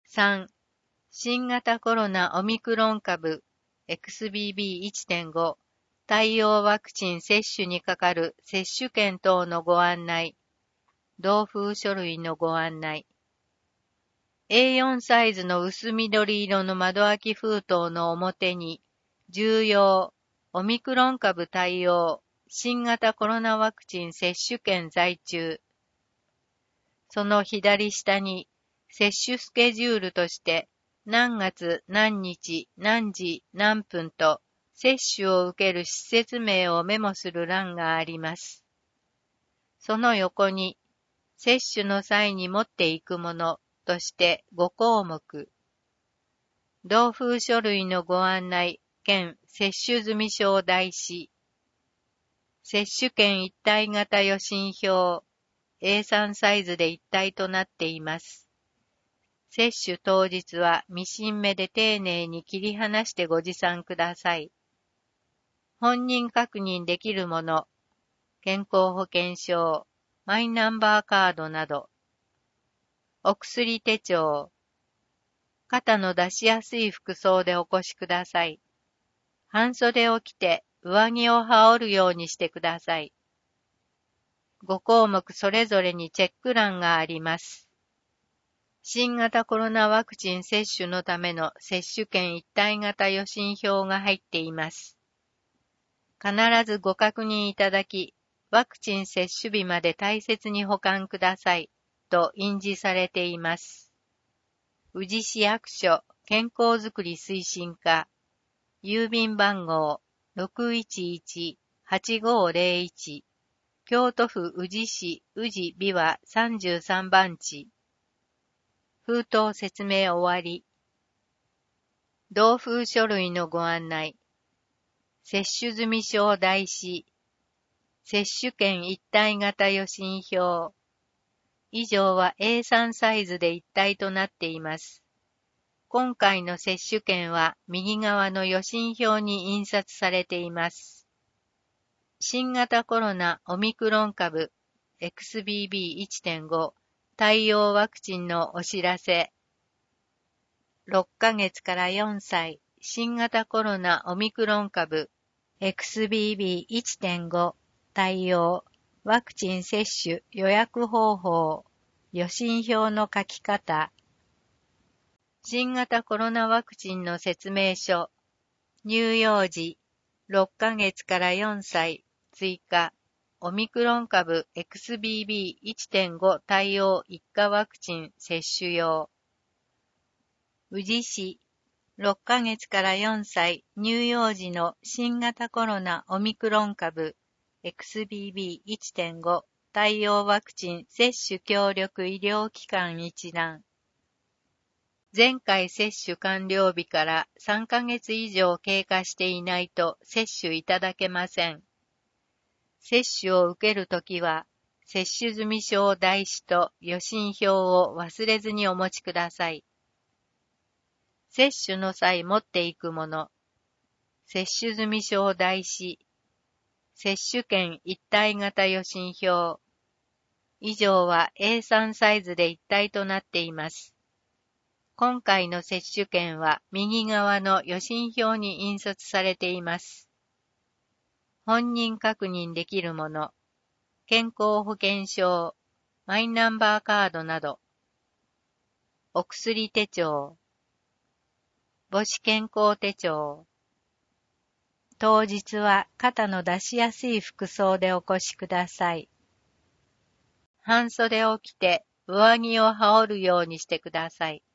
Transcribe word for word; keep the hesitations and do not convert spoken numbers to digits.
さん、新型コロナオミクロン株 エックスビービーいちてんご 対応ワクチン接種にかかる接種券等のご案内、同封書類のご案内。エーよん サイズの薄緑色の窓開き封筒の表に、重要、オミクロン株対応、新型コロナワクチン接種券在中。その左下に、接種スケジュールとして、何月何日何時何分と接種を受ける施設名をメモする欄があります。その横に、接種の際に持っていくものとしてご項目。同封書類のご案内兼接種済証台紙。接種券一体型予診票。エーさん サイズで一体となっています。接種当日はミシン目で丁寧に切り離してご持参ください。本人確認できるもの、健康保険証、マイナンバーカードなど、お薬手帳、肩の出しやすい服装でお越しください。半袖を着て上着を羽織るようにしてください。ご項目それぞれにチェック欄があります。新型コロナワクチン接種のための接種券一体型予診票が入っています。必ずご確認いただき、ワクチン接種日まで大切に保管くださいと印字されています。宇治市役所健康づくり推進課、郵便番号 ろくいちいちはちごゼロいち、京都府宇治市宇治美和さんじゅうさんばん地。封筒説明終わり。同封書類のご案内。接種済証台紙。接種券一体型予診票。以上は エーさん サイズで一体となっています。今回の接種券は右側の予診票に印刷されています。新型コロナオミクロン株 エックスビービーいちてんご 対応ワクチンのお知らせ。ろっかげつからよんさい新型コロナオミクロン株 エックスビービーいちてんご 対応ワクチン接種予約方法予診票の書き方新型コロナワクチンの説明書乳幼児ろっかげつからよんさい追加オミクロン株 エックスビービーいちてんご 対応一価ワクチン接種用宇治市ろっかげつからよんさい乳幼児の新型コロナオミクロン株 エックスビービーいちてんご 対応ワクチン接種協力医療機関一覧前回接種完了日からさんかげつ以上経過していないと接種いただけません。接種を受けるときは、接種済証台紙と予診票を忘れずにお持ちください。接種の際持っていくもの、接種済証台紙、接種券一体型予診票。以上は エーさん サイズで一体となっています。今回の接種券は右側の予診票に印刷されています。本人確認できるもの、健康保険証、マイナンバーカードなど、お薬手帳、母子健康手帳。当日は肩の出しやすい服装でお越しください。半袖を着て上着を羽織るようにしてください。